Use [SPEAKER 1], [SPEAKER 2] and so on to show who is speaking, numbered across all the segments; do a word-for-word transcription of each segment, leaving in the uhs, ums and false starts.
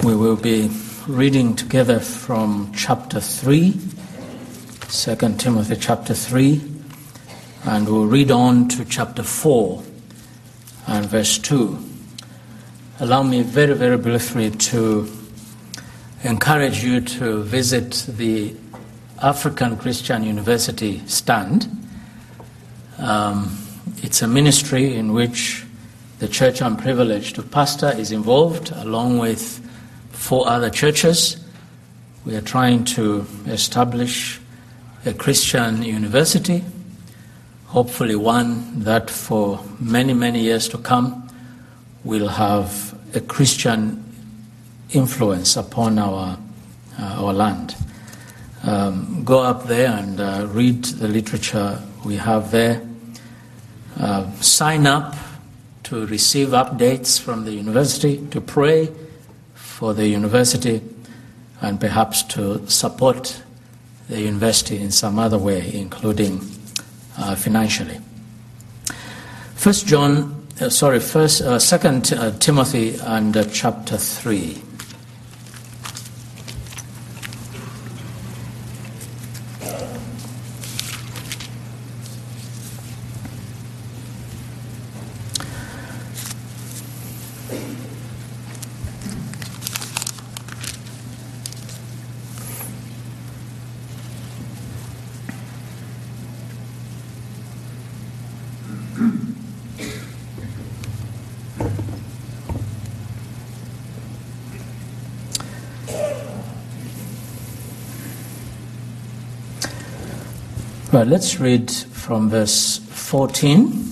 [SPEAKER 1] We will be reading together from chapter three, Second Timothy chapter three, and we'll read on to chapter four and verse two. Allow me very, very briefly to encourage you to visit the African Christian University stand. Um, it's a ministry in which the church I'm privileged to pastor is involved, along with four other churches. We are trying to establish a Christian university, hopefully one that for many, many years to come will have a Christian influence upon our uh, our land. Um, go up there and uh, read the literature we have there. Uh, sign up to receive updates from the university, to pray for the university, and perhaps to support the university in some other way, including uh, financially. First John, uh, sorry, first, uh, Second uh, Timothy, and uh, chapter three. Well, let's read from verse fourteen.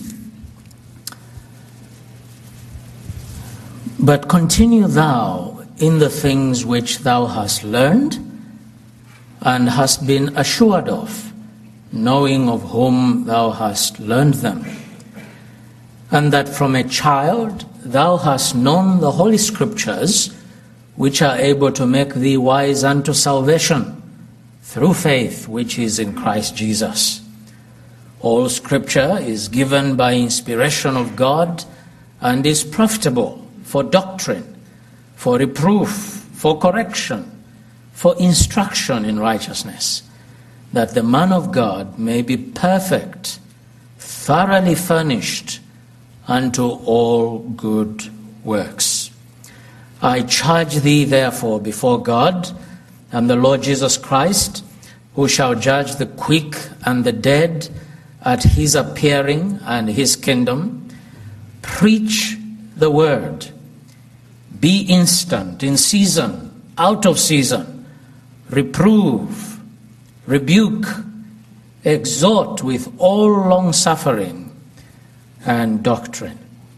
[SPEAKER 1] But continue thou in the things which thou hast learned and hast been assured of, knowing of whom thou hast learned them, and that from a child thou hast known the Holy Scriptures, which are able to make thee wise unto salvation, through faith which is in Christ Jesus. All Scripture is given by inspiration of God and is profitable for doctrine, for reproof, for correction, for instruction in righteousness, that the man of God may be perfect, thoroughly furnished unto all good works. I charge thee therefore before God and the Lord Jesus Christ, who shall judge the quick and the dead at his appearing and his kingdom, preach the word. Be instant, in season, out of season. Reprove, rebuke, exhort with all long-suffering and doctrine.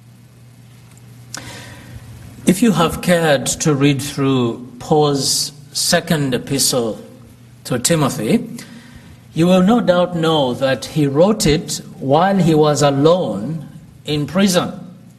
[SPEAKER 1] If you have cared to read through Paul's second epistle to Timothy, you will no doubt know that he wrote it while he was alone in prison.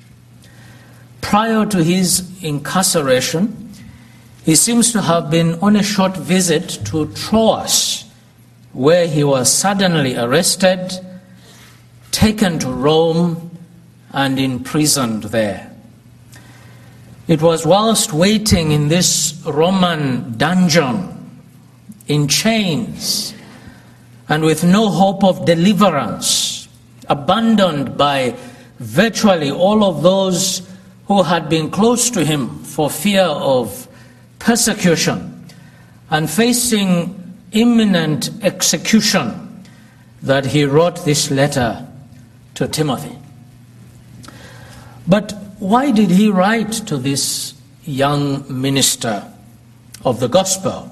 [SPEAKER 1] Prior to his incarceration, he seems to have been on a short visit to Troas, where he was suddenly arrested, taken to Rome, and imprisoned there. It was whilst waiting in this Roman dungeon, in chains, and with no hope of deliverance, abandoned by virtually all of those who had been close to him for fear of persecution, and facing imminent execution, that he wrote this letter to Timothy. But why did he write to this young minister of the gospel?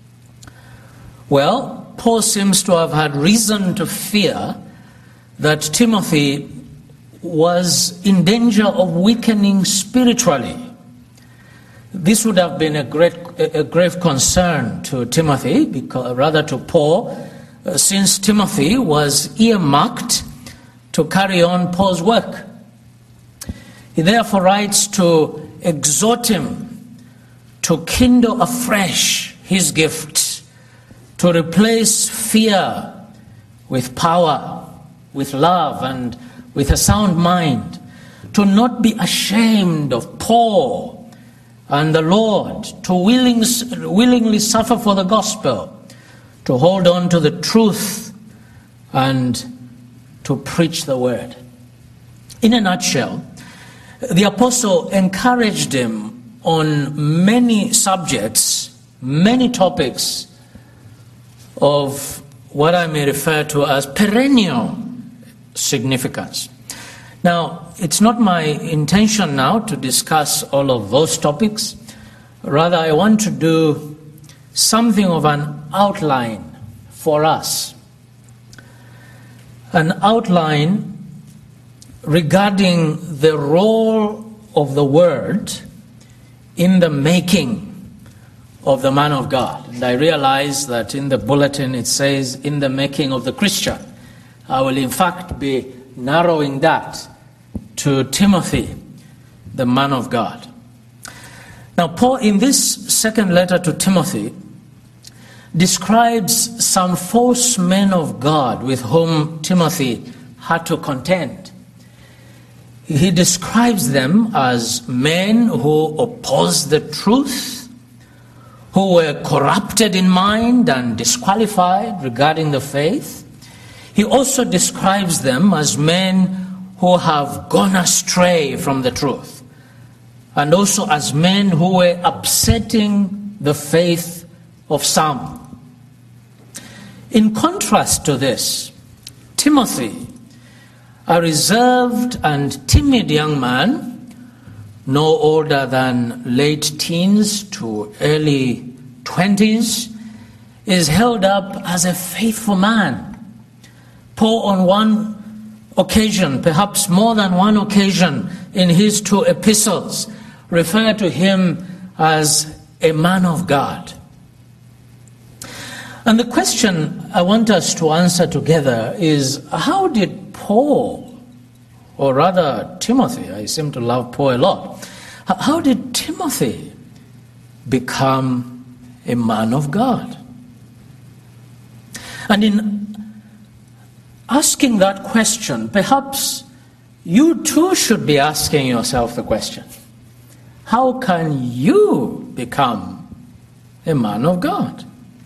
[SPEAKER 1] Well, Paul seems to have had reason to fear that Timothy was in danger of weakening spiritually. This would have been a great, a grave concern to Timothy, because, rather to Paul, uh, since Timothy was earmarked to carry on Paul's work. He therefore writes to exhort him to kindle afresh his gifts, to replace fear with power, with love, and with a sound mind, to not be ashamed of Paul and the Lord, to willing, willingly suffer for the gospel, to hold on to the truth, and to preach the word. In a nutshell, the apostle encouraged him on many subjects, many topics of what I may refer to as perennial significance. Now, it's not my intention now to discuss all of those topics. Rather, I want to do something of an outline for us. An outline regarding the role of the Word in the making of the man of God. And I realize that in the bulletin it says, in the making of the Christian. I will in fact be narrowing that to Timothy, the man of God. Now, Paul, in this second letter to Timothy, describes some false men of God with whom Timothy had to contend. He describes them as men who oppose the truth, who were corrupted in mind and disqualified regarding the faith. He also describes them as men who have gone astray from the truth, and also as men who were upsetting the faith of some. In contrast to this, Timothy, a reserved and timid young man, no older than late teens to early twenties, is held up as a faithful man. Paul, on one occasion, perhaps more than one occasion in his two epistles, referred to him as a man of God. And the question I want us to answer together is, how did Paul, or rather Timothy, I seem to love Paul a lot, how did Timothy become a man of God? And in asking that question, perhaps you too should be asking yourself the question, how can you become a man of God?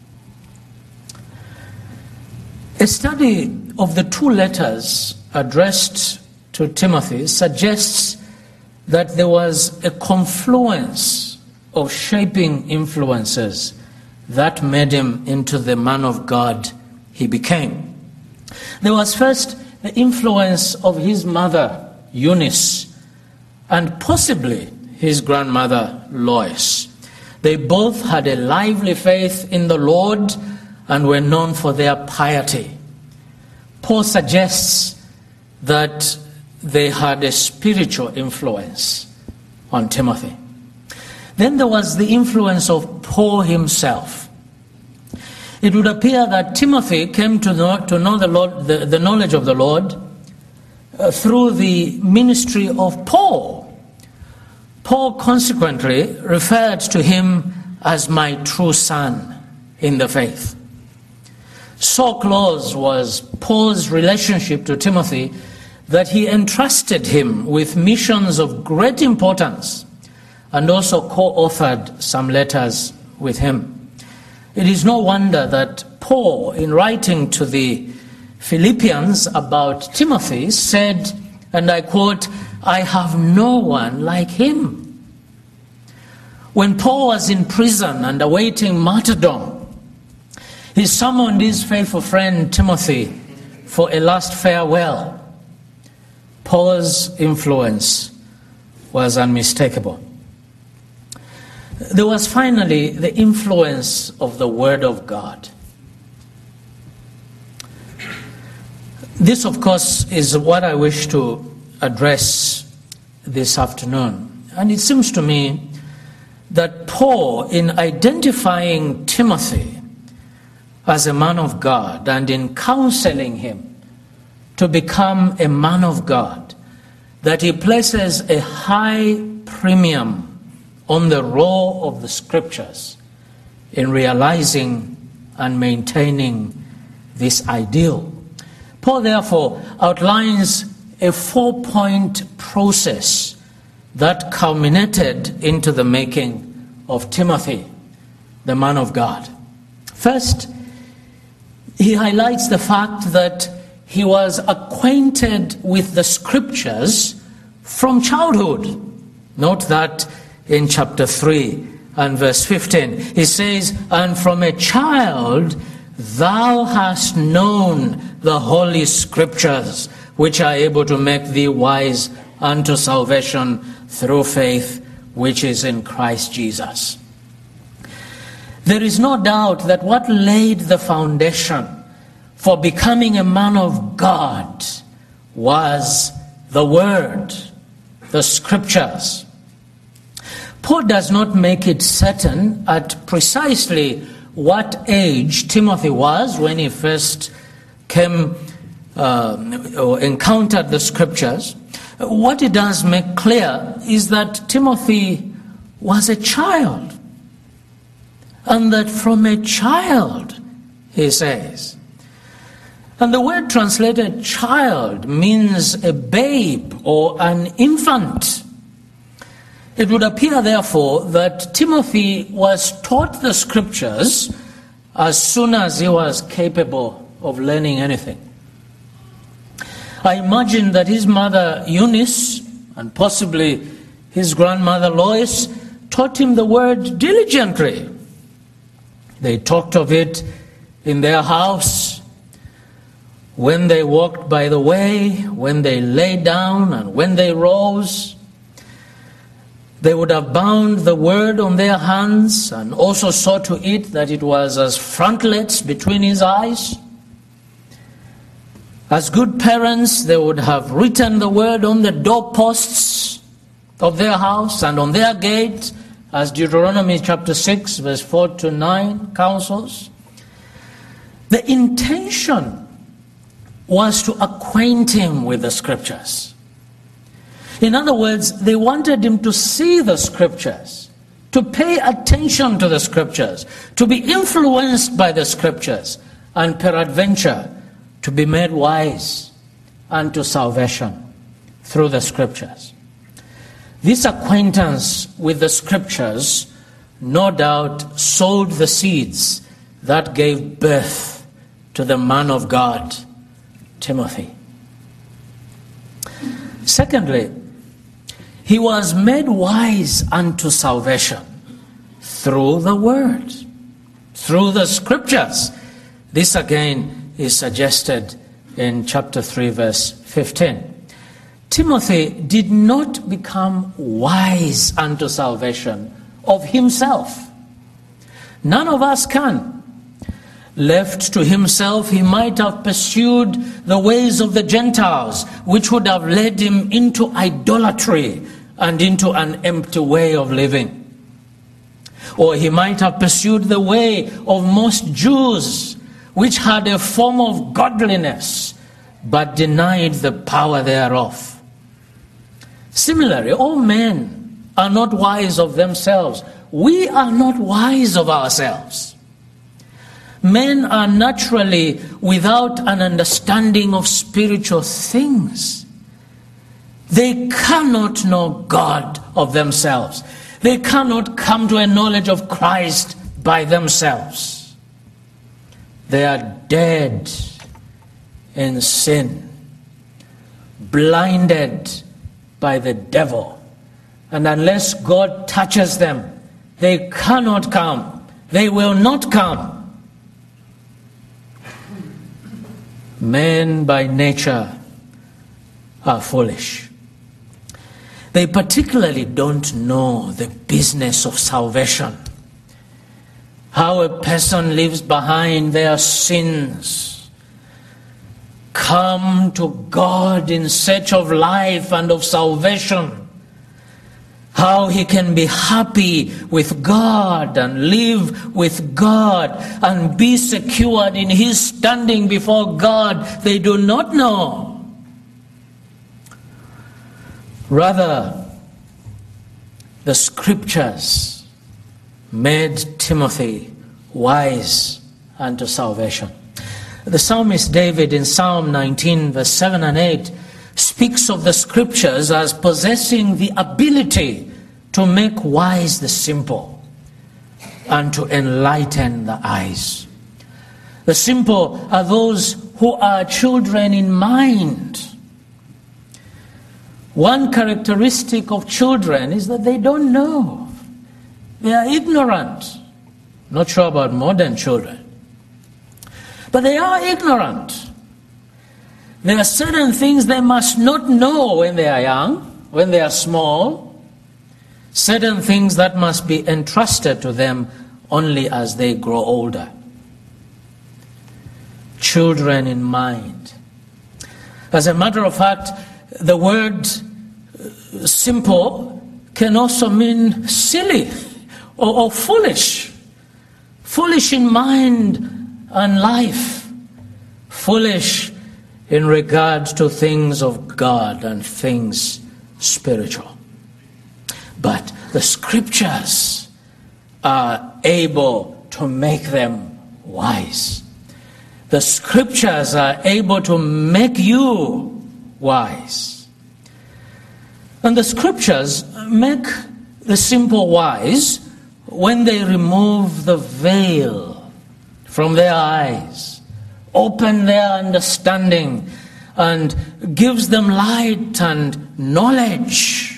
[SPEAKER 1] A study of the two letters addressed to Timothy suggests that there was a confluence of shaping influences that made him into the man of God he became. There was first the influence of his mother, Eunice, and possibly his grandmother, Lois. They both had a lively faith in the Lord and were known for their piety. Paul suggests that they had a spiritual influence on Timothy. Then there was the influence of Paul himself. It would appear that Timothy came to know, to know the, Lord, the, the knowledge of the Lord uh, through the ministry of Paul. Paul consequently referred to him as my true son in the faith. So close was Paul's relationship to Timothy that he entrusted him with missions of great importance and also co-authored some letters with him. It is no wonder that Paul, in writing to the Philippians about Timothy, said, and I quote, "I have no one like him." When Paul was in prison and awaiting martyrdom, he summoned his faithful friend Timothy for a last farewell. Paul's influence was unmistakable. There was finally the influence of the Word of God. This, of course, is what I wish to address this afternoon. And it seems to me that Paul, in identifying Timothy as a man of God and in counseling him to become a man of God, that he places a high premium on the role of the Scriptures in realizing and maintaining this ideal. Paul therefore outlines a four-point process that culminated into the making of Timothy, the man of God. First, he highlights the fact that he was acquainted with the scriptures from childhood. Note that in chapter three and verse fifteen. He says, "And from a child thou hast known the holy scriptures, which are able to make thee wise unto salvation through faith which is in Christ Jesus." There is no doubt that what laid the foundation for becoming a man of God was the Word, the Scriptures. Paul does not make it certain at precisely what age Timothy was when he first came uh, or encountered the Scriptures. What he does make clear is that Timothy was a child, and that from a child, he says. And the word translated child means a babe or an infant. It would appear, therefore, that Timothy was taught the scriptures as soon as he was capable of learning anything. I imagine that his mother Eunice and possibly his grandmother Lois taught him the word diligently. They talked of it in their house, when they walked by the way, when they lay down, and when they rose. They would have bound the word on their hands and also saw to it that it was as frontlets between his eyes. As good parents, they would have written the word on the doorposts of their house and on their gate, as Deuteronomy chapter six, verse four to nine counsels. The intention was to acquaint him with the scriptures. In other words, they wanted him to see the scriptures, to pay attention to the scriptures, to be influenced by the scriptures, and peradventure to be made wise unto salvation through the scriptures. This acquaintance with the scriptures no doubt sowed the seeds that gave birth to the man of God, Timothy. Secondly, he was made wise unto salvation through the word, through the scriptures. This again is suggested in chapter three, verse fifteen. Timothy did not become wise unto salvation of himself. None of us can. Left to himself, he might have pursued the ways of the Gentiles, which would have led him into idolatry and into an empty way of living. Or he might have pursued the way of most Jews, which had a form of godliness, but denied the power thereof. Similarly, all men are not wise of themselves. We are not wise of ourselves. Men are naturally without an understanding of spiritual things. They cannot know God of themselves. They cannot come to a knowledge of Christ by themselves. They are dead in sin, blinded by the devil. And unless God touches them, they cannot come. They will not come. Men by nature are foolish. They particularly don't know the business of salvation. How a person leaves behind their sins, come to God in search of life and of salvation. How he can be happy with God and live with God and be secured in his standing before God, they do not know. Rather, the scriptures made Timothy wise unto salvation. The psalmist David in Psalm nineteen, verse seven and eight, speaks of the Scriptures as possessing the ability to make wise the simple and to enlighten the eyes. The simple are those who are children in mind. One characteristic of children is that they don't know. They are ignorant. Not sure about modern children. But they are ignorant. There are certain things they must not know when they are young, when they are small. Certain things that must be entrusted to them only as they grow older. Children in mind. As a matter of fact, the word simple can also mean silly or, or foolish. Foolish in mind and life. Foolish in regard to things of God and things spiritual. But the Scriptures are able to make them wise. The Scriptures are able to make you wise. And the Scriptures make the simple wise when they remove the veil from their eyes, open their understanding, and gives them light and knowledge.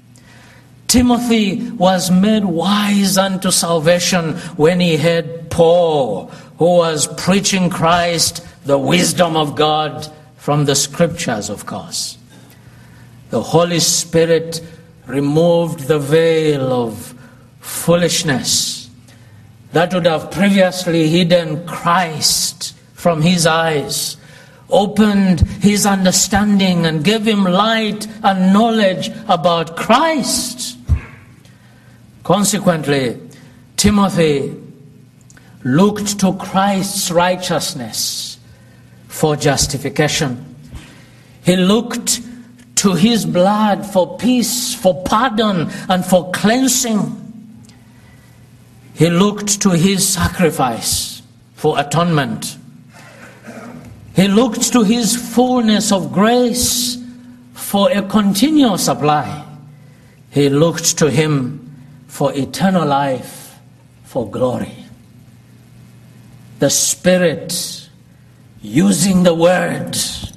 [SPEAKER 1] Timothy was made wise unto salvation when he heard Paul, who was preaching Christ, the wisdom of God from the Scriptures, of course. The Holy Spirit removed the veil of foolishness that would have previously hidden Christ from his eyes, opened his understanding and gave him light and knowledge about Christ. Consequently, Timothy looked to Christ's righteousness for justification. He looked to his blood for peace, for pardon, and for cleansing. He looked to his sacrifice for atonement. He looked to his fullness of grace for a continual supply. He looked to him for eternal life, for glory. The Spirit, using the Word,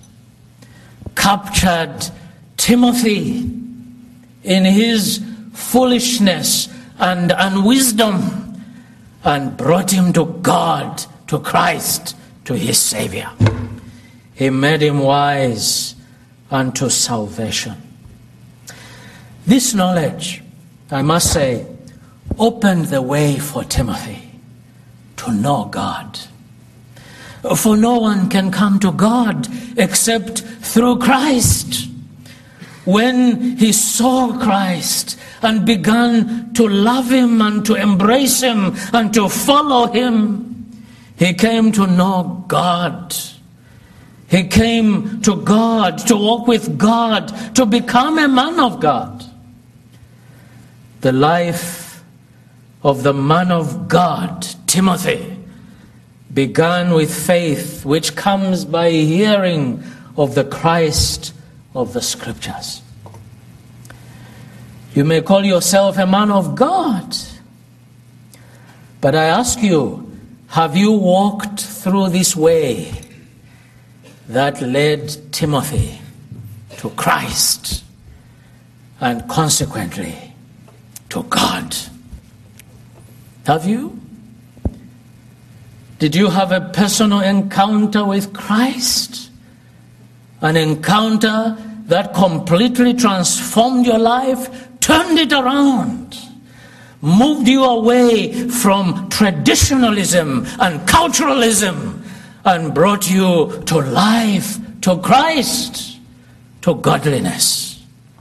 [SPEAKER 1] captured Timothy in his foolishness and unwisdom and brought him to God, to Christ, to his Savior. He made him wise unto salvation. This knowledge, I must say, opened the way for Timothy to know God. For no one can come to God except through Christ. When he saw Christ and began to love him and to embrace him and to follow him, he came to know God. He came to God, to walk with God, to become a man of God. The life of the man of God, Timothy, began with faith, which comes by hearing of the Christ of the Scriptures. You may call yourself a man of God, but I ask you, have you walked through this way that led Timothy to Christ and consequently to God? Have you? Did you have a personal encounter with Christ? An encounter that completely transformed your life, turned it around, moved you away from traditionalism and culturalism, and brought you to life, to Christ, to godliness.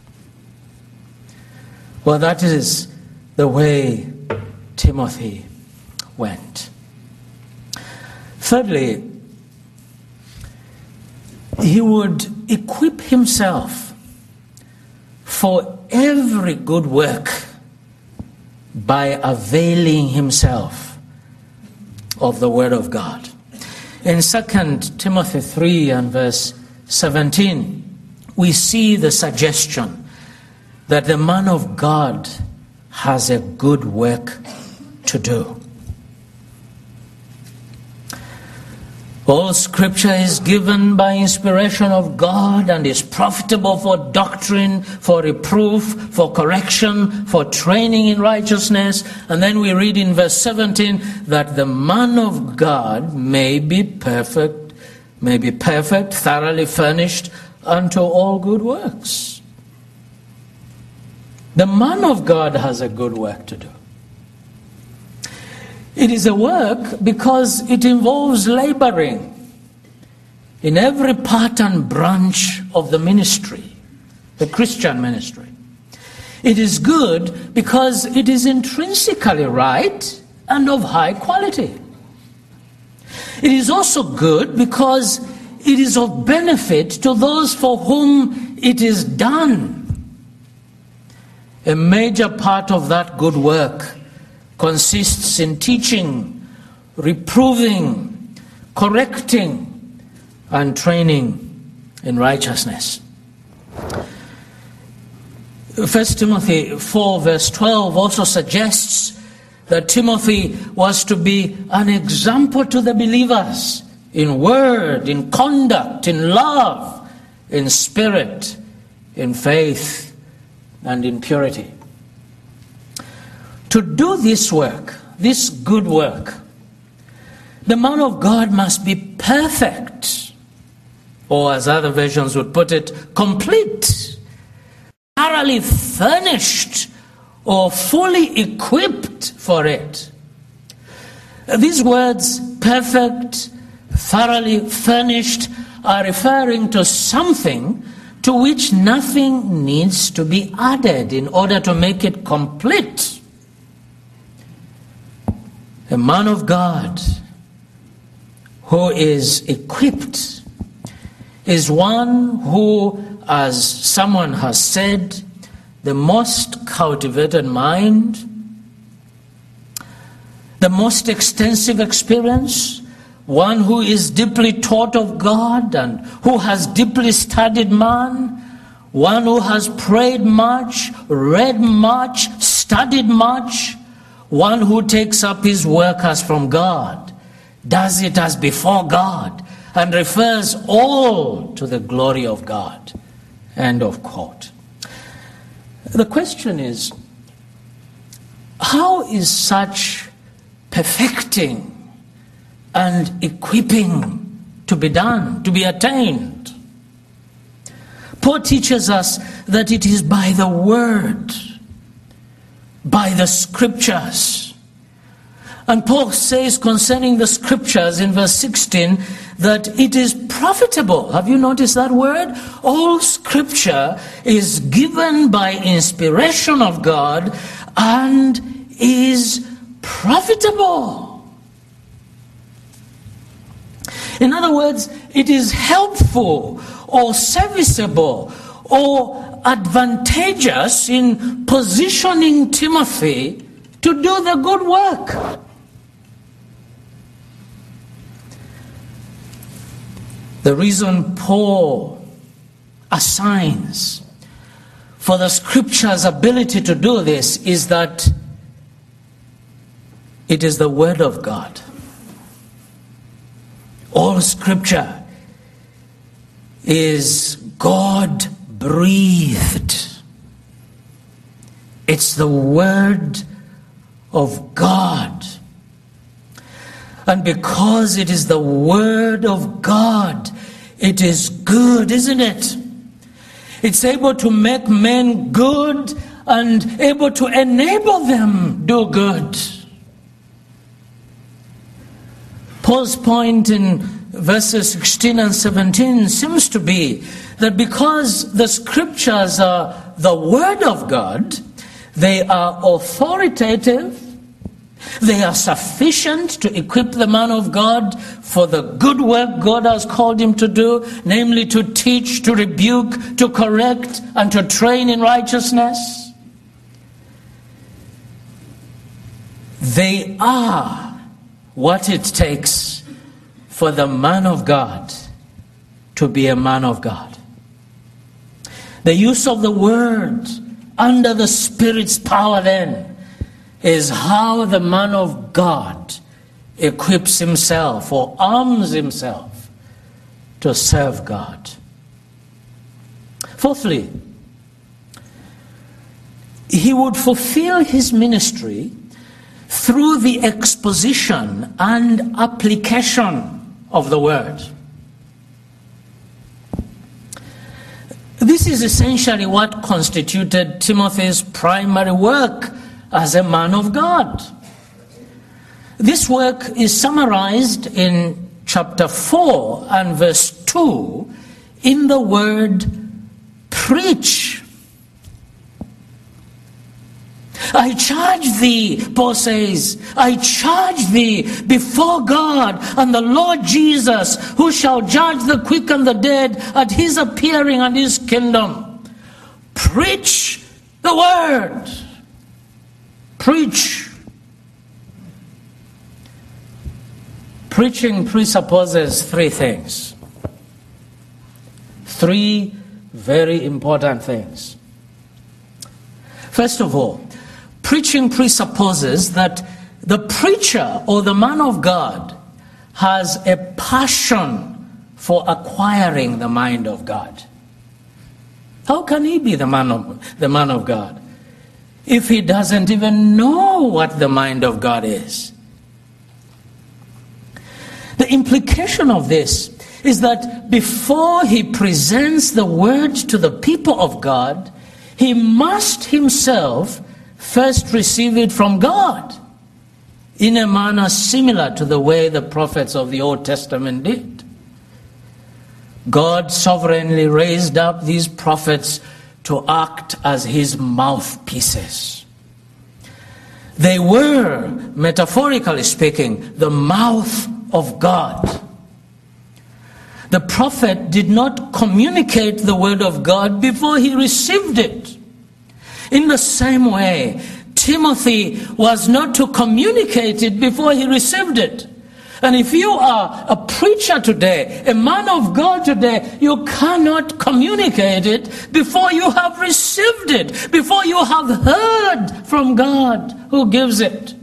[SPEAKER 1] Well, that is the way Timothy went. Thirdly, he would equip himself for every good work by availing himself of the Word of God. In Second Timothy three and verse seventeen, we see the suggestion that the man of God has a good work to do. All Scripture is given by inspiration of God and is profitable for doctrine, for reproof, for correction, for training in righteousness. And then we read in verse seventeen that the man of God may be perfect, may be perfect, thoroughly furnished unto all good works. The man of God has a good work to do. It is a work because it involves laboring in every part and branch of the ministry, the Christian ministry. It is good because it is intrinsically right and of high quality. It is also good because it is of benefit to those for whom it is done. A major part of that good work consists in teaching, reproving, correcting, and training in righteousness. First Timothy four verse twelve also suggests that Timothy was to be an example to the believers in word, in conduct, in love, in spirit, in faith, and in purity. To do this work, this good work, the man of God must be perfect, or as other versions would put it, complete, thoroughly furnished, or fully equipped for it. These words, perfect, thoroughly furnished, are referring to something to which nothing needs to be added in order to make it complete. A man of God who is equipped is one who, as someone has said, the most cultivated mind, the most extensive experience, one who is deeply taught of God and who has deeply studied man, one who has prayed much, read much, studied much, one who takes up his work as from God, does it as before God, and refers all to the glory of God. End of quote. The question is, how is such perfecting and equipping to be done, to be attained? Paul teaches us that it is by the word, by the scriptures. And Paul says concerning the scriptures in verse sixteen that it is profitable. Have you noticed that word? All scripture is given by inspiration of God and is profitable. In other words, it is helpful or serviceable or advantageous in positioning Timothy to do the good work. The reason Paul assigns for the scripture's ability to do this is that it is the word of God. All scripture is God-breathed. It's the word of God. And because it is the word of God, it is good, isn't it? It's able to make men good and able to enable them do good. Paul's point in verses sixteen and seventeen seems to be that because the scriptures are the word of God, they are authoritative, they are sufficient to equip the man of God for the good work God has called him to do, namely to teach, to rebuke, to correct, and to train in righteousness. They are what it takes for the man of God to be a man of God. The use of the word under the Spirit's power then is how the man of God equips himself or arms himself to serve God. Fourthly, he would fulfill his ministry through the exposition and application of the word. This is essentially what constituted Timothy's primary work as a man of God. This work is summarized in chapter four and verse two in the word preach. I charge thee, Paul says, I charge thee before God and the Lord Jesus, who shall judge the quick and the dead at his appearing and his kingdom. Preach the word. Preach. Preaching presupposes three things. Three very important things. First of all, preaching presupposes that the preacher or the man of God has a passion for acquiring the mind of God. How can he be the man of, the man of God if he doesn't even know what the mind of God is? The implication of this is that before he presents the word to the people of God, he must himself first receive it from God in a manner similar to the way the prophets of the Old Testament did. God sovereignly raised up these prophets to act as his mouthpieces. They were, metaphorically speaking, the mouth of God. The prophet did not communicate the word of God before he received it. In the same way, Timothy was not to communicate it before he received it. And if you are a preacher today, a man of God today, you cannot communicate it before you have received it, before you have heard from God who gives it.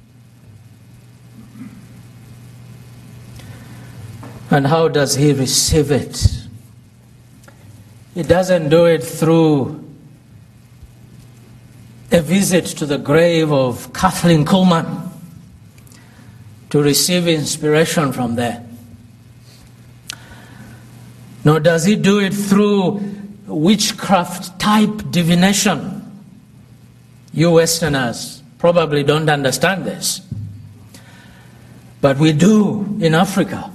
[SPEAKER 1] And how does he receive it? He doesn't do it through a visit to the grave of Kathleen Kuhlman to receive inspiration from there. Nor does he do it through witchcraft type divination. You Westerners probably don't understand this, but we do in Africa.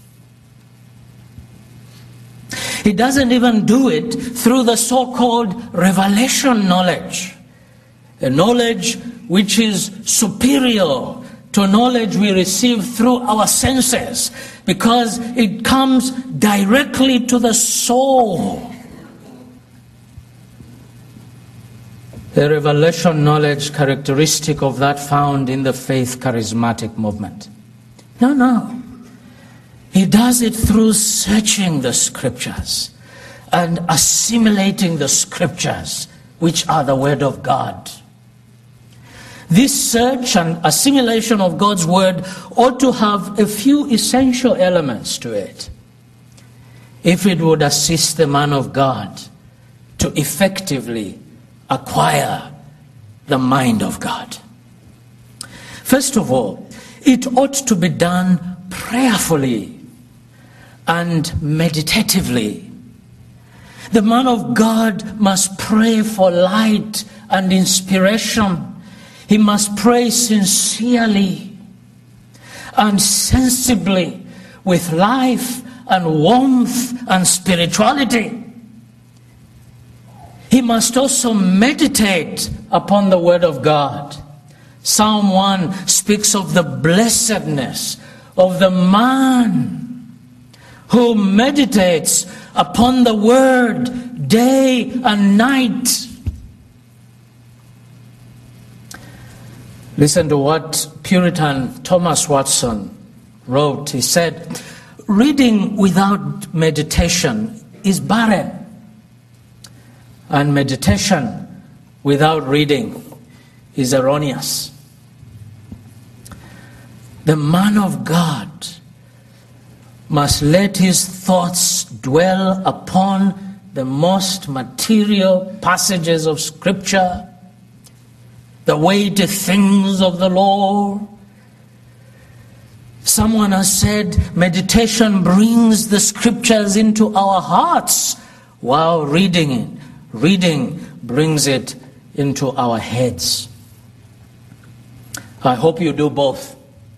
[SPEAKER 1] He doesn't even do it through the so-called revelation knowledge, a knowledge which is superior to knowledge we receive through our senses, because it comes directly to the soul. The revelation knowledge characteristic of that found in the faith charismatic movement. No, no. He does it through searching the scriptures and assimilating the scriptures, which are the word of God. This search and assimilation of God's word ought to have a few essential elements to it, if it would assist the man of God to effectively acquire the mind of God. First of all, it ought to be done prayerfully and meditatively. The man of God must pray for light and inspiration. He must pray sincerely and sensibly, with life and warmth and spirituality. He must also meditate upon the word of God. Psalm one speaks of the blessedness of the man who meditates upon the word day and night. Listen to what Puritan Thomas Watson wrote. He said, "Reading without meditation is barren, and meditation without reading is erroneous. The man of God must let his thoughts dwell upon the most material passages of Scripture, the weighty things of the Lord. Someone has said meditation brings the Scriptures into our hearts, while reading it, reading brings it into our heads. I hope you do both.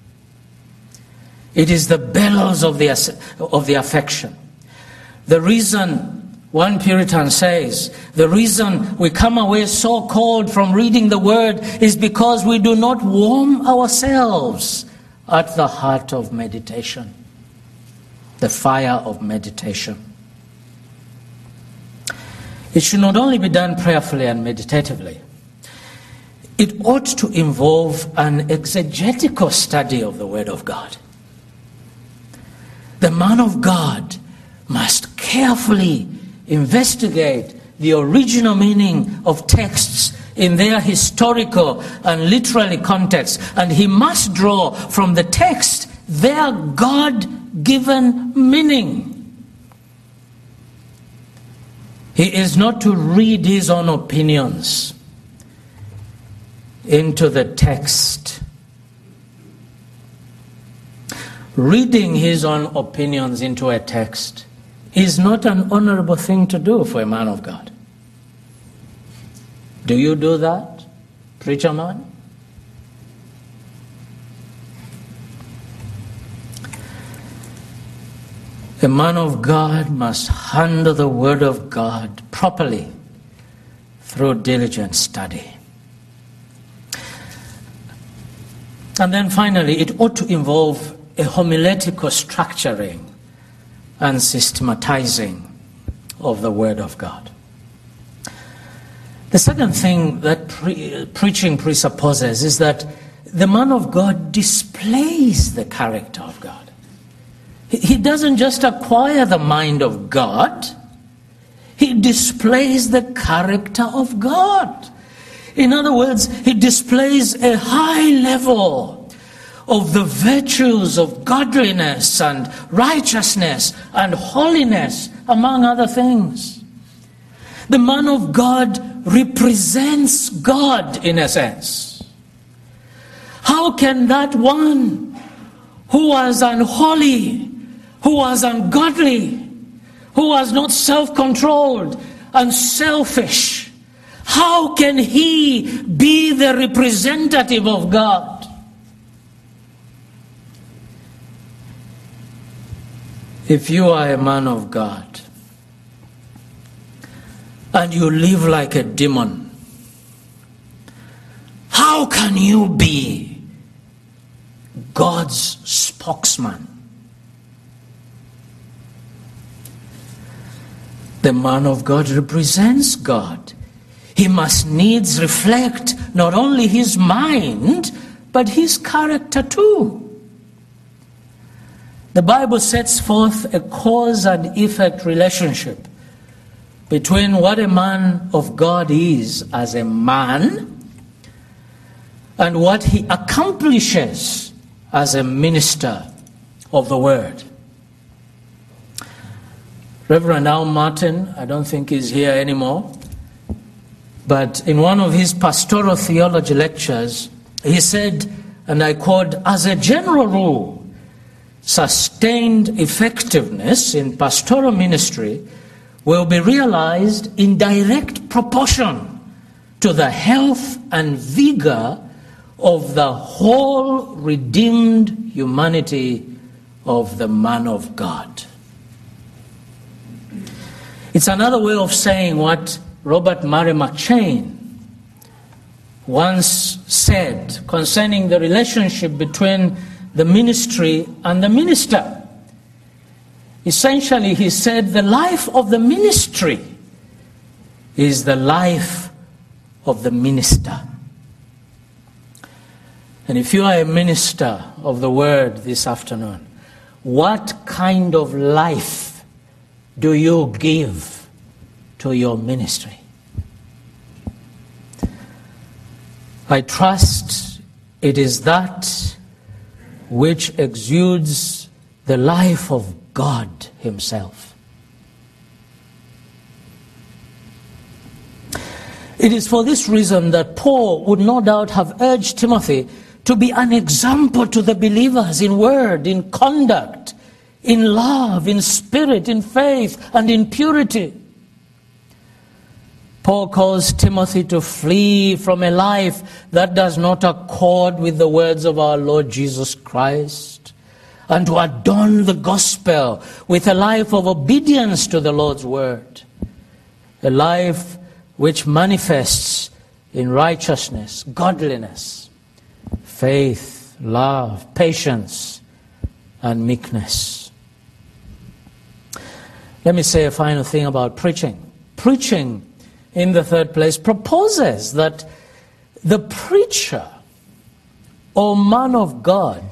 [SPEAKER 1] It is the bellows of the, of the affection. The reason, one Puritan says, the reason we come away so cold from reading the Word is because we do not warm ourselves at the heart of meditation, the fire of meditation. It should not only be done prayerfully and meditatively. It ought to involve an exegetical study of the Word of God. The man of God must carefully investigate the original meaning of texts in their historical and literary context, and he must draw from the text their God-given meaning. He is not to read his own opinions into the text. Reading his own opinions into a text is not an honorable thing to do for a man of God. Do you do that, preacher man? A man of God must handle the Word of God properly through diligent study. And then finally, it ought to involve a homiletical structuring and systematizing of the Word of God. The second thing that pre- preaching presupposes is that the man of God displays the character of God. He doesn't just acquire the mind of God, he displays the character of God. In other words, he displays a high level of the virtues of godliness and righteousness and holiness, among other things. The man of God represents God in a sense. How can that one who was unholy, who was ungodly, who was not self-controlled and selfish, how can he be the representative of God? If you are a man of God and you live like a demon, how can you be God's spokesman? The man of God represents God. He must needs reflect not only his mind, but his character too. The Bible sets forth a cause and effect relationship between what a man of God is as a man and what he accomplishes as a minister of the Word. Reverend Al Martin, I don't think he's here anymore, but in one of his pastoral theology lectures, he said, and I quote, "As a general rule, sustained effectiveness in pastoral ministry will be realized in direct proportion to the health and vigor of the whole redeemed humanity of the man of God." It's another way of saying what Robert Murray McCheyne once said concerning the relationship between the ministry and the minister. Essentially, he said the life of the ministry is the life of the minister. And if you are a minister of the Word this afternoon, what kind of life do you give to your ministry? I trust it is that which exudes the life of God Himself. It is for this reason that Paul would no doubt have urged Timothy to be an example to the believers in word, in conduct, in love, in spirit, in faith, and in purity. Paul calls Timothy to flee from a life that does not accord with the words of our Lord Jesus Christ, and to adorn the gospel with a life of obedience to the Lord's word, a life which manifests in righteousness, godliness, faith, love, patience, and meekness. Let me say a final thing about preaching. Preaching, in the third place, proposes that the preacher or man of God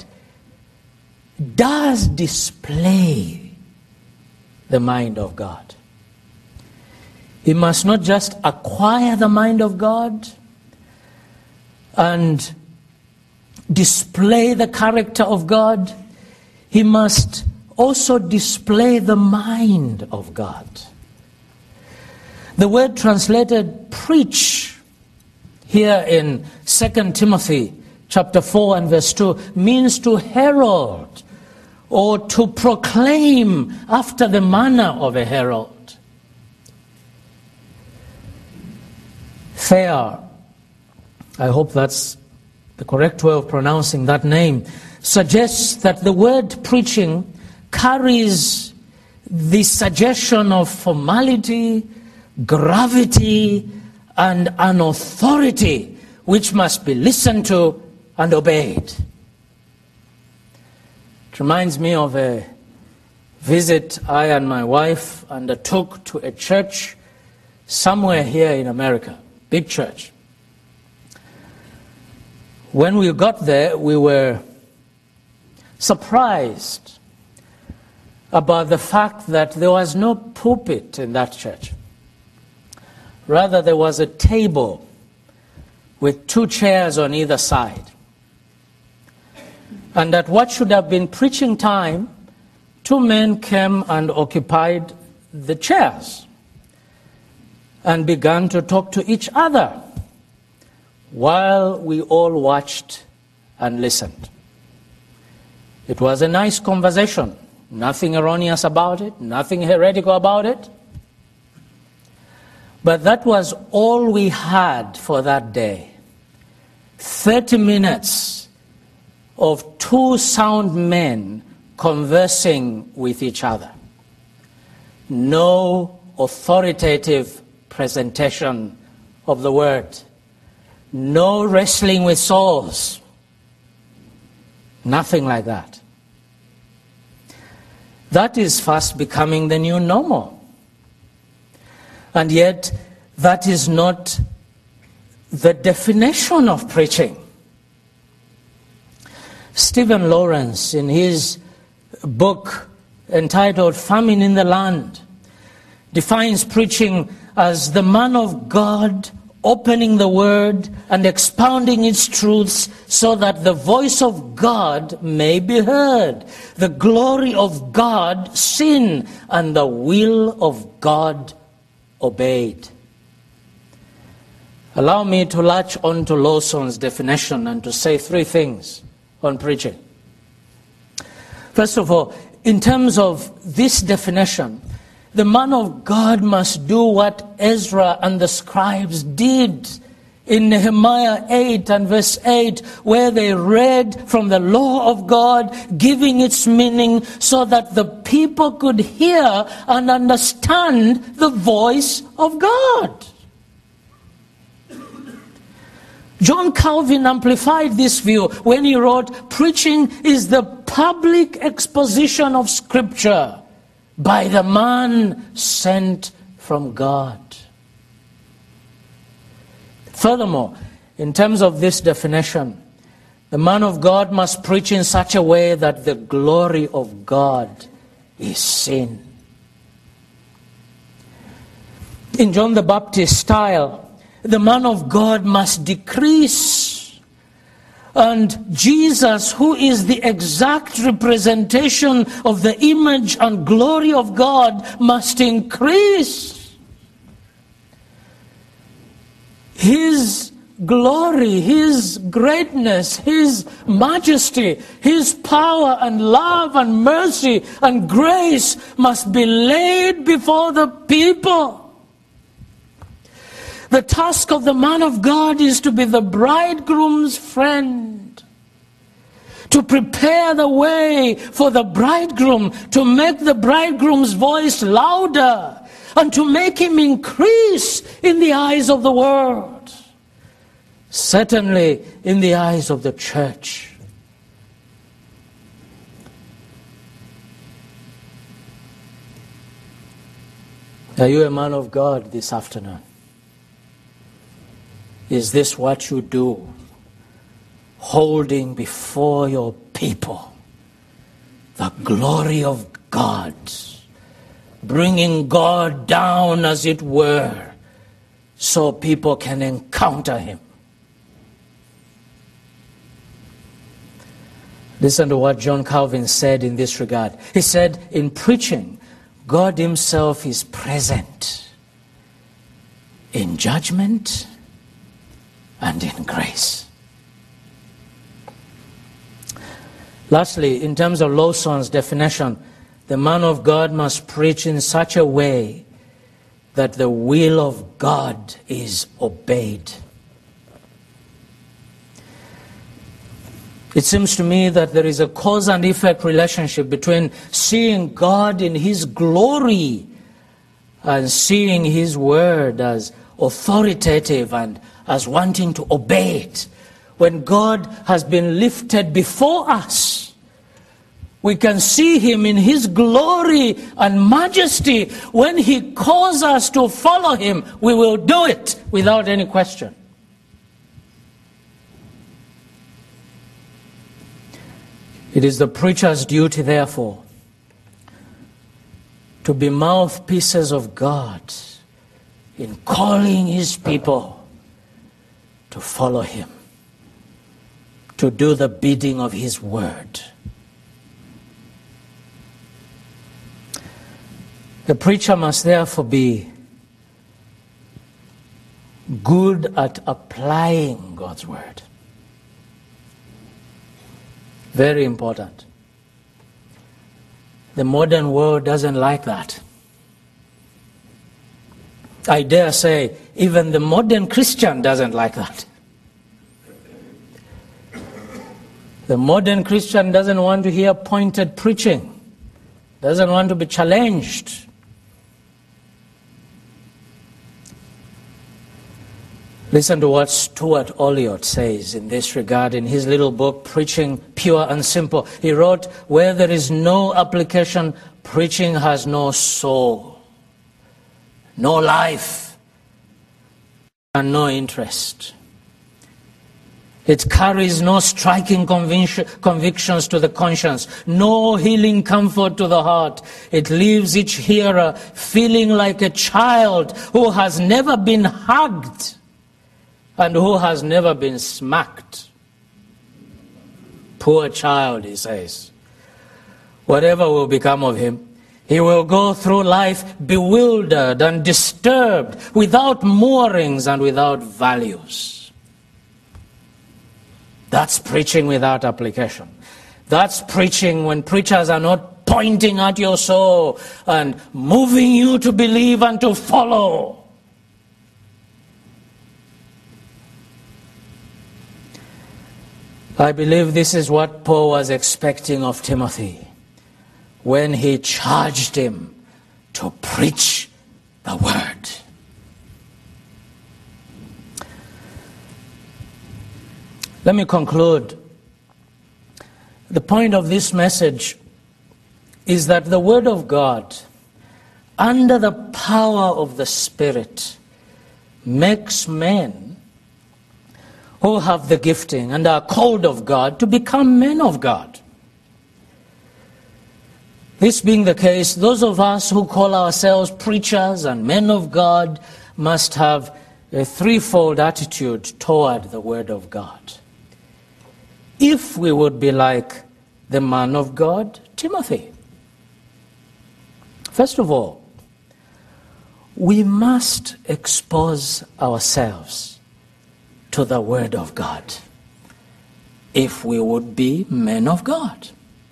[SPEAKER 1] does display the mind of God. He must not just acquire the mind of God and display the character of God. He must also display the mind of God. The word translated preach here in Second Timothy chapter four and verse two means to herald or to proclaim after the manner of a herald. Thayer, I hope that's the correct way of pronouncing that name, suggests that the word preaching carries the suggestion of formality, gravity, and an authority which must be listened to and obeyed. It reminds me of a visit I and my wife undertook to a church somewhere here in America, big church. When we got there, we were surprised about the fact that there was no pulpit in that church. Rather, there was a table with two chairs on either side. And at what should have been preaching time, two men came and occupied the chairs and began to talk to each other while we all watched and listened. It was a nice conversation, nothing erroneous about it, nothing heretical about it. But that was all we had for that day. Thirty minutes of two sound men conversing with each other. No authoritative presentation of the word. No wrestling with souls. Nothing like that. That is fast becoming the new normal. And yet, that is not the definition of preaching. Stephen Lawrence, in his book entitled Famine in the Land, defines preaching as the man of God opening the word and expounding its truths so that the voice of God may be heard, the glory of God seen, and the will of God obeyed. Allow me to latch on to Lawson's definition and to say three things on preaching. First of all, in terms of this definition, the man of God must do what Ezra and the scribes did in Nehemiah eight and verse eight, where they read from the law of God, giving its meaning so that the people could hear and understand the voice of God. John Calvin amplified this view when he wrote, "Preaching is the public exposition of Scripture by the man sent from God." Furthermore, in terms of this definition, the man of God must preach in such a way that the glory of God is seen. In John the Baptist's style, the man of God must decrease And Jesus, who is the exact representation of the image and glory of God, must increase. His glory, His greatness, His majesty, His power and love and mercy and grace must be laid before the people. The task of the man of God is to be the bridegroom's friend, to prepare the way for the bridegroom, to make the bridegroom's voice louder, and to make him increase in the eyes of the world, certainly in the eyes of the church. Are you a man of God this afternoon? Is this what you do? Holding before your people the glory of God, bringing God down, as it were, so people can encounter Him. Listen to what John Calvin said in this regard. He said, in preaching, God Himself is present in judgment and in grace. Lastly, in terms of Lawson's definition, the man of God must preach in such a way that the will of God is obeyed. It seems to me that there is a cause and effect relationship between seeing God in His glory and seeing His word as authoritative and as wanting to obey it. When God has been lifted before us, we can see Him in His glory and majesty. When He calls us to follow Him, we will do it without any question. It is the preacher's duty, therefore, to be mouthpieces of God in calling His people to follow Him, to do the bidding of His word. The preacher must therefore be good at applying God's word. Very important. The modern world doesn't like that. I dare say even the modern Christian doesn't like that. The modern Christian doesn't want to hear pointed preaching, doesn't want to be challenged. Listen to what Stuart Olliott says in this regard in his little book, Preaching Pure and Simple. He wrote, where there is no application, preaching has no soul, no life, and no interest. It carries no striking conviction, convictions to the conscience, no healing comfort to the heart. It leaves each hearer feeling like a child who has never been hugged and who has never been smacked. Poor child, he says. Whatever will become of him, he will go through life bewildered and disturbed, without moorings and without values. That's preaching without application. That's preaching when preachers are not pointing at your soul and moving you to believe and to follow. I believe this is what Paul was expecting of Timothy when he charged him to preach the word. Let me conclude. The point of this message is that the Word of God, under the power of the Spirit, makes men who have the gifting and are called of God to become men of God. This being the case, those of us who call ourselves preachers and men of God must have a threefold attitude toward the Word of God. if we would be like the man of God, Timothy. First of all, we must expose ourselves to the Word of God if we would be men of God.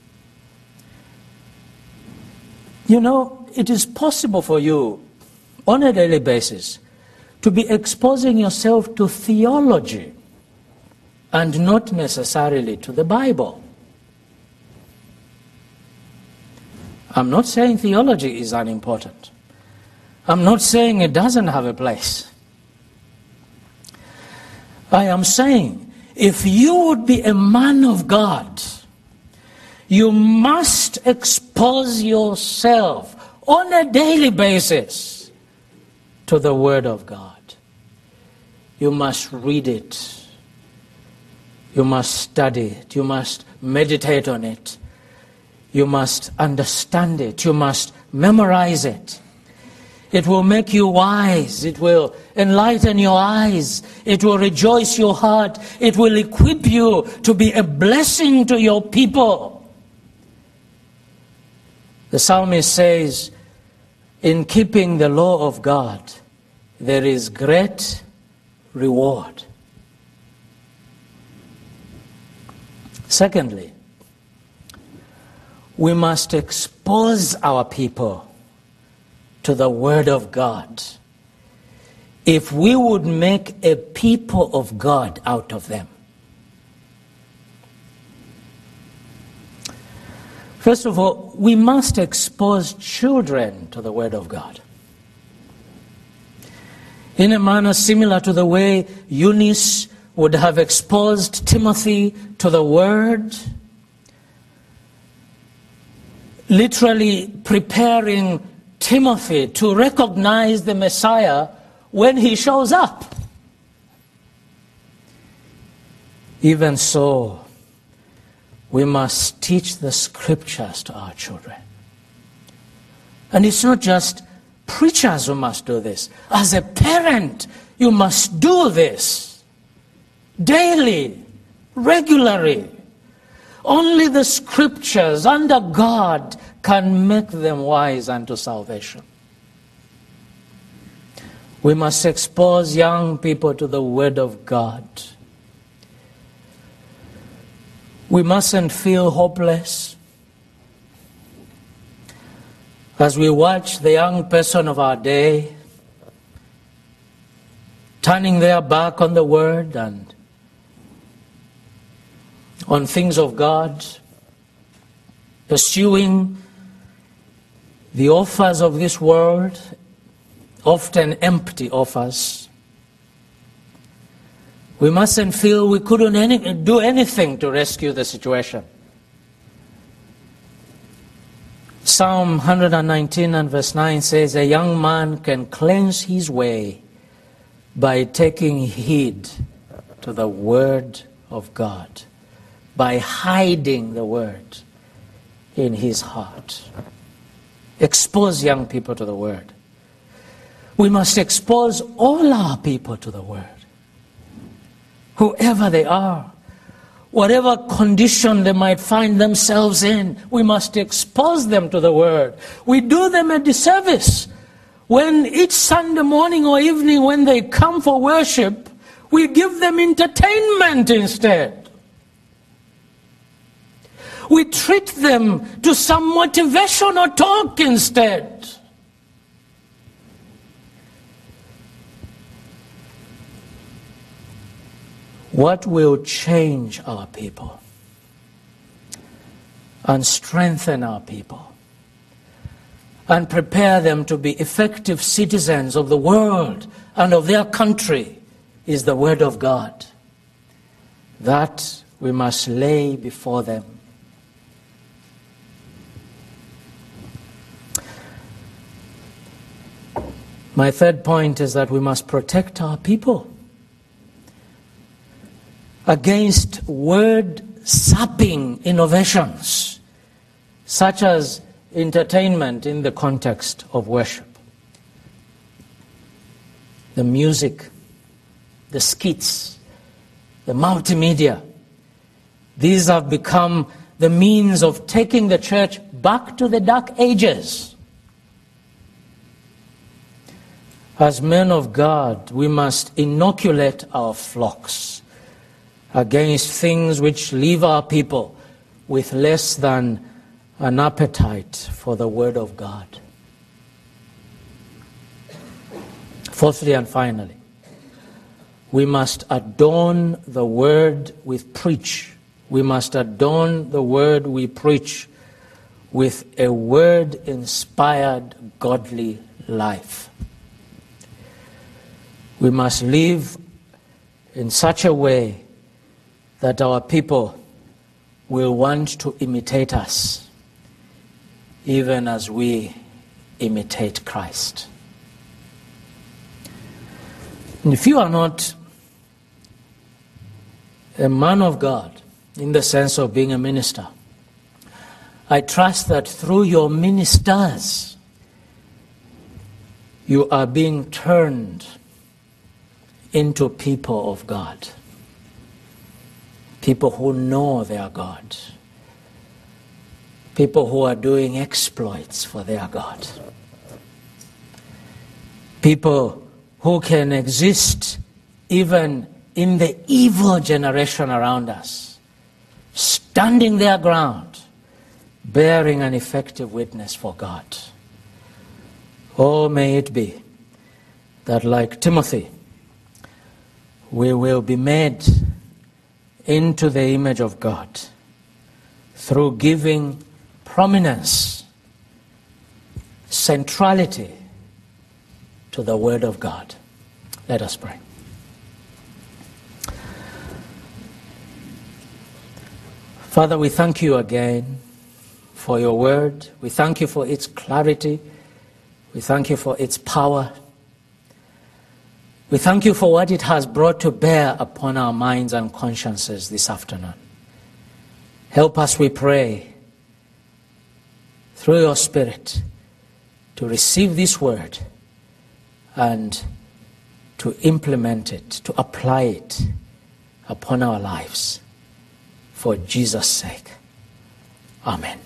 [SPEAKER 1] You know, it is possible for you on a daily basis to be exposing yourself to theology and not necessarily to the Bible. I'm not saying theology is unimportant. I'm not saying it doesn't have a place. I am saying if you would be a man of God, you must expose yourself on a daily basis to the Word of God. You must read it. You must study it. You must meditate on it. You must understand it. You must memorize it. It will make you wise. It will enlighten your eyes. It will rejoice your heart. It will equip you to be a blessing to your people. The psalmist says, in keeping the law of God, there is great reward. Secondly, we must expose our people to the Word of God if we would make a people of God out of them. First of all, we must expose children to the Word of God in a manner similar to the way Eunice would have exposed Timothy to the Word, literally preparing Timothy to recognize the Messiah when he shows up. Even so, we must teach the Scriptures to our children. And it's not just preachers who must do this. As a parent, you must do this daily, regularly. Only the Scriptures under God can make them wise unto salvation. We must expose young people to the Word of God. We mustn't feel hopeless as we watch the young person of our day turning their back on the Word and on things of God, pursuing the offers of this world, often empty offers. We mustn't feel we couldn't any, do anything to rescue the situation. Psalm one nineteen and verse nine says, a young man can cleanse his way by taking heed to the Word of God, by hiding the Word in his heart. Expose young people to the Word. We must expose all our people to the Word. Whoever they are, whatever condition they might find themselves in, we must expose them to the Word. We do them a disservice when each Sunday morning or evening when they come for worship, we give them entertainment instead. We treat them to some motivational talk instead. What will change our people and strengthen our people and prepare them to be effective citizens of the world and of their country is the Word of God. That we must lay before them. My third point is that we must protect our people against word-sapping innovations, such as entertainment in the context of worship. The music, the skits, the multimedia, These have become the means of taking the church back to the dark ages. As men of God, we must inoculate our flocks against things which leave our people with less than an appetite for the Word of God. Fourthly and finally, we must adorn the Word we preach. We must adorn the Word we preach with a Word-inspired godly life. We must live in such a way that our people will want to imitate us, even as we imitate Christ. And if you are not a man of God, in the sense of being a minister, I trust that through your ministers, you are being turned into people of God. People who know their God. People who are doing exploits for their God. People who can exist even in the evil generation around us, standing their ground, bearing an effective witness for God. Oh, may it be that, like Timothy, we will be made into the image of God through giving prominence, centrality to the Word of God. Let us pray. Father, we thank you again for your Word. We thank you for its clarity. We thank you for its power. We thank you for what it has brought to bear upon our minds and consciences this afternoon. Help us, we pray, through your Spirit, to receive this word and to implement it, to apply it upon our lives. For Jesus' sake. Amen.